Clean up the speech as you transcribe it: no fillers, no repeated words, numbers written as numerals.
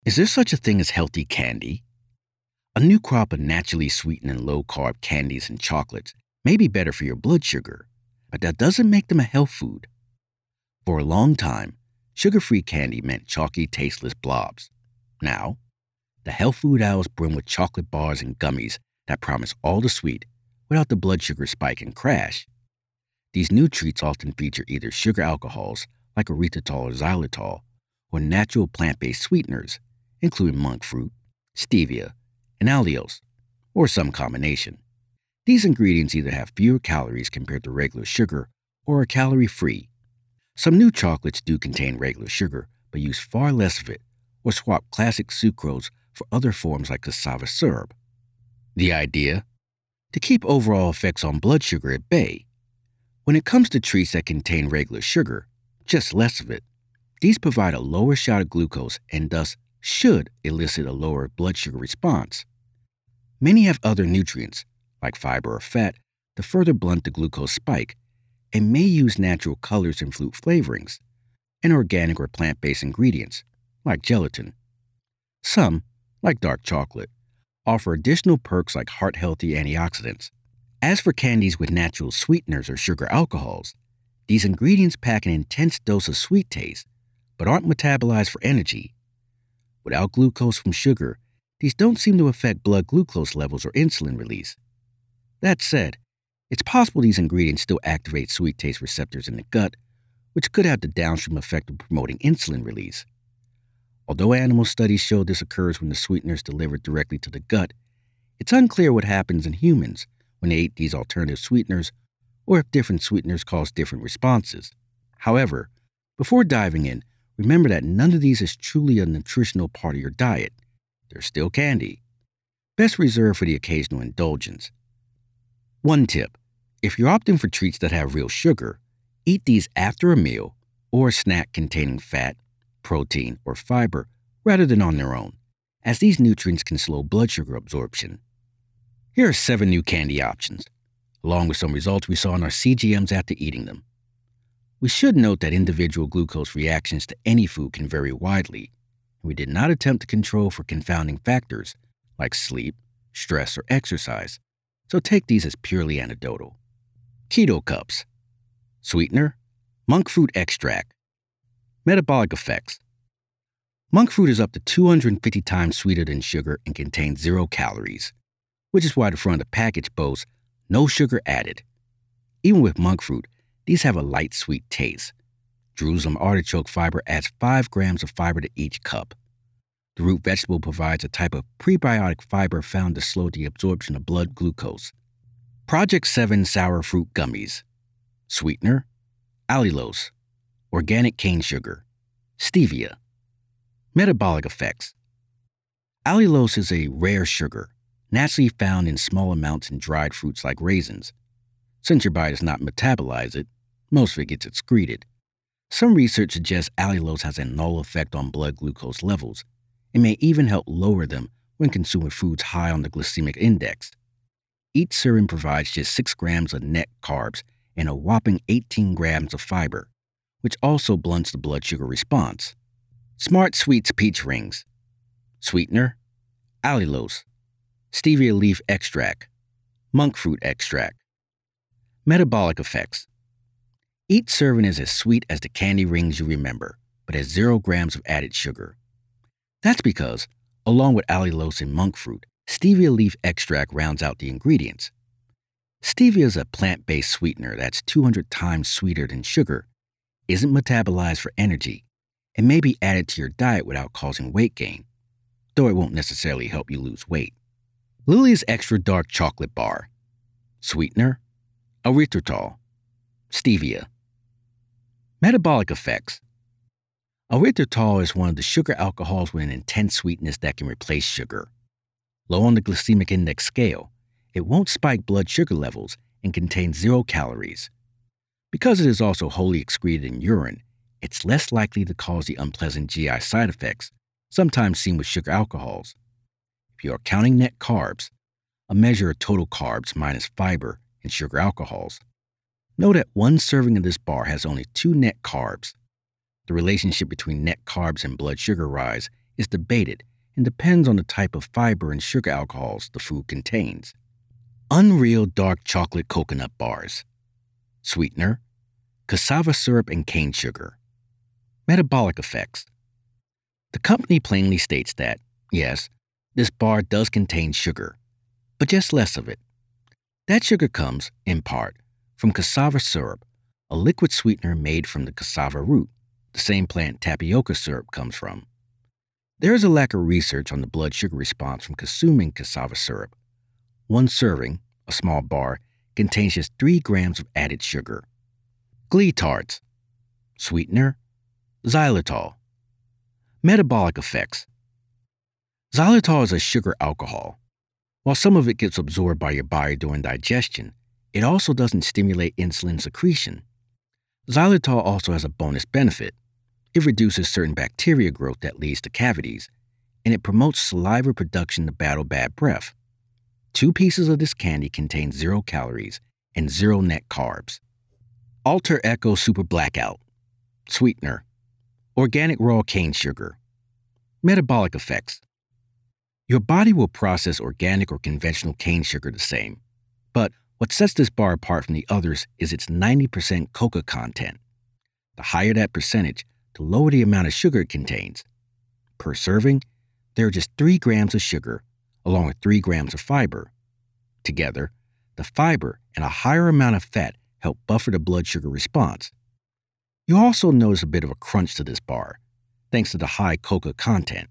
Is there such a thing as healthy candy? A new crop of naturally sweetened and low-carb candies and chocolates may be better for your blood sugar, but that doesn't make them a health food. For a long time, sugar-free candy meant chalky, tasteless blobs. Now, the health food aisles brim with chocolate bars and gummies that promise all the sweet without the blood sugar spike and crash. These new treats often feature either sugar alcohols like erythritol or xylitol, or natural plant-based sweeteners, including monk fruit, stevia, and allulose, or some combination. These ingredients either have fewer calories compared to regular sugar or are calorie-free. Some new chocolates do contain regular sugar, but use far less of it, or swap classic sucrose for other forms like cassava syrup. The idea? To keep overall effects on blood sugar at bay. When it comes to treats that contain regular sugar, just less of it, these provide a lower shot of glucose and thus should elicit a lower blood sugar response. Many have other nutrients, like fiber or fat, to further blunt the glucose spike, and may use natural colors and fruit flavorings, and organic or plant-based ingredients, like gelatin. Some, like dark chocolate, offer additional perks like heart-healthy antioxidants. As for candies with natural sweeteners or sugar alcohols, these ingredients pack an intense dose of sweet taste, but aren't metabolized for energy. Without glucose from sugar, these don't seem to affect blood glucose levels or insulin release. That said, it's possible these ingredients still activate sweet taste receptors in the gut, which could have the downstream effect of promoting insulin release. Although animal studies show this occurs when the sweetener is delivered directly to the gut, it's unclear what happens in humans when they eat these alternative sweeteners, or if different sweeteners cause different responses. However, before diving in, remember that none of these is truly a nutritional part of your diet. They're still candy, best reserved for the occasional indulgence. One tip: if you're opting for treats that have real sugar, eat these after a meal or a snack containing fat, protein, or fiber rather than on their own, as these nutrients can slow blood sugar absorption. Here are 7 new candy options, along with some results we saw in our CGMs after eating them. We should note that individual glucose reactions to any food can vary widely, and we did not attempt to control for confounding factors like sleep, stress, or exercise, so take these as purely anecdotal. Keto cups. Sweetener: monk fruit extract. Metabolic effects. Monk fruit is up to 250 times sweeter than sugar and contains 0 calories, which is why the front of the package boasts no sugar added. Even with monk fruit, these have a light sweet taste. Jerusalem artichoke fiber adds 5 grams of fiber to each cup. The root vegetable provides a type of prebiotic fiber found to slow the absorption of blood glucose. Project 7 sour fruit gummies. Sweetener: allulose, organic cane sugar, stevia. Metabolic effects. Allulose is a rare sugar, naturally found in small amounts in dried fruits like raisins. Since your body does not metabolize it, most of it gets excreted. Some research suggests allulose has a null effect on blood glucose levels and may even help lower them when consumed with foods high on the glycemic index. Each serving provides just 6 grams of net carbs and a whopping 18 grams of fiber, which also blunts the blood sugar response. Smart Sweets peach rings. Sweetener: allulose, stevia leaf extract, monk fruit extract. Metabolic effects. Each serving is as sweet as the candy rings you remember, but has 0 grams of added sugar. That's because, along with allulose and monk fruit, stevia leaf extract rounds out the ingredients. Stevia is a plant-based sweetener that's 200 times sweeter than sugar, isn't metabolized for energy, and may be added to your diet without causing weight gain, though it won't necessarily help you lose weight. Lily's Extra Dark Chocolate Bar. Sweetener: erythritol, stevia. Metabolic effects. Erythritol is one of the sugar alcohols with an intense sweetness that can replace sugar. Low on the glycemic index scale, it won't spike blood sugar levels and contains 0 calories. Because it is also wholly excreted in urine, it's less likely to cause the unpleasant GI side effects sometimes seen with sugar alcohols. If you are counting net carbs, a measure of total carbs minus fiber and sugar alcohols, know that 1 serving of this bar has only 2 net carbs. The relationship between net carbs and blood sugar rise is debated and depends on the type of fiber and sugar alcohols the food contains. Unreal dark chocolate coconut bars. Sweetener: cassava syrup and cane sugar. Metabolic effects. The company plainly states that, yes, this bar does contain sugar, but just less of it. That sugar comes, in part, from cassava syrup, a liquid sweetener made from the cassava root, the same plant tapioca syrup comes from. There is a lack of research on the blood sugar response from consuming cassava syrup. One serving, a small bar, contains just 3 grams of added sugar. Glee tarts. Sweetener: xylitol. Metabolic effects. Xylitol is a sugar alcohol. While some of it gets absorbed by your body during digestion, it also doesn't stimulate insulin secretion. Xylitol also has a bonus benefit. It reduces certain bacteria growth that leads to cavities, and it promotes saliva production to battle bad breath. 2 pieces of this candy contain 0 calories and 0 net carbs. Alter Echo Super Blackout. Sweetener: organic raw cane sugar. Metabolic effects. Your body will process organic or conventional cane sugar the same, but what sets this bar apart from the others is its 90% coca content. The higher that percentage, the lower the amount of sugar it contains. Per serving, there are just 3 grams of sugar, along with 3 grams of fiber. Together, the fiber and a higher amount of fat help buffer the blood sugar response. You also notice a bit of a crunch to this bar, thanks to the high coca content.